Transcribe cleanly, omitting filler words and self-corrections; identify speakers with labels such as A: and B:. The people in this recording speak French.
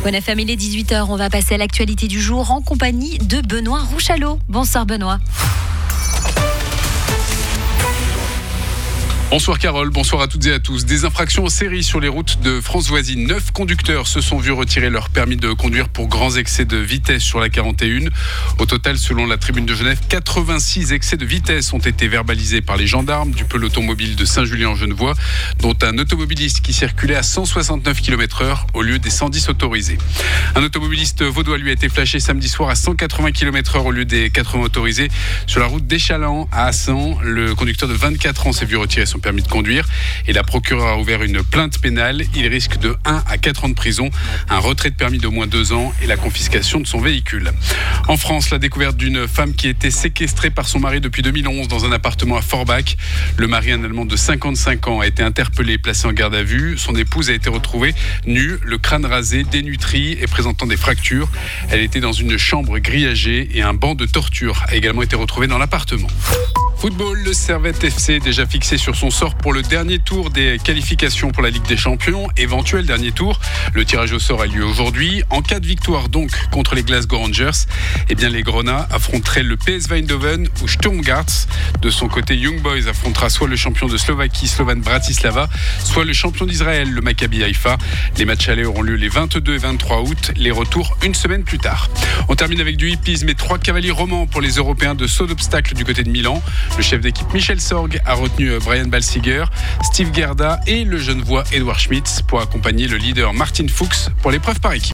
A: Bonne FM, il est 18h. On va passer à l'actualité du jour en compagnie de Benoît Rouchalot. Bonsoir Benoît.
B: Bonsoir Carole, bonsoir à toutes et à tous. Des infractions en série sur les routes de France voisine. 9 conducteurs se sont vus retirer leur permis de conduire pour grands excès de vitesse sur la 41. Au total, selon la Tribune de Genève, 86 excès de vitesse ont été verbalisés par les gendarmes du peloton mobile de Saint-Julien-en-Genevois, dont un automobiliste qui circulait à 169 km/h au lieu des 110 autorisés. Un automobiliste vaudois lui a été flashé samedi soir à 180 km/h au lieu des 80 autorisés sur la route d'Échalant à Assan. Le conducteur de 24 ans s'est vu retirer son permis de conduire et la procureure a ouvert une plainte pénale. Il risque de 1 à 4 ans de prison, un retrait de permis d'au moins 2 ans et la confiscation de son véhicule. En France, la découverte d'une femme qui était séquestrée par son mari depuis 2011 dans un appartement à Forbach. Le mari, un Allemand de 55 ans, a été interpellé et placé en garde à vue. Son épouse a été retrouvée nue, le crâne rasé, dénutrie et présentant des fractures. Elle était dans une chambre grillagée et un banc de torture a également été retrouvé dans l'appartement. Football, le Servette FC déjà fixé sur son sort pour le dernier tour des qualifications pour la Ligue des Champions, éventuel dernier tour. Le tirage au sort a lieu aujourd'hui. En cas de victoire donc contre les Glasgow Rangers, les Grenats affronteraient le PSV Eindhoven ou Sturm Graz. De son côté, Young Boys affrontera soit le champion de Slovaquie, Slovan Bratislava, soit le champion d'Israël, le Maccabi Haïfa. Les matchs allés auront lieu les 22 et 23 août, les retours une semaine plus tard. On termine avec du hippisme et 3 cavaliers romans pour les Européens de saut d'obstacle du côté de Milan. Le chef d'équipe Michel Sorg a retenu Brian Balsiger, Steve Gerda et le Genevois Edouard Schmitz pour accompagner le leader Martin Fuchs pour l'épreuve par équipe.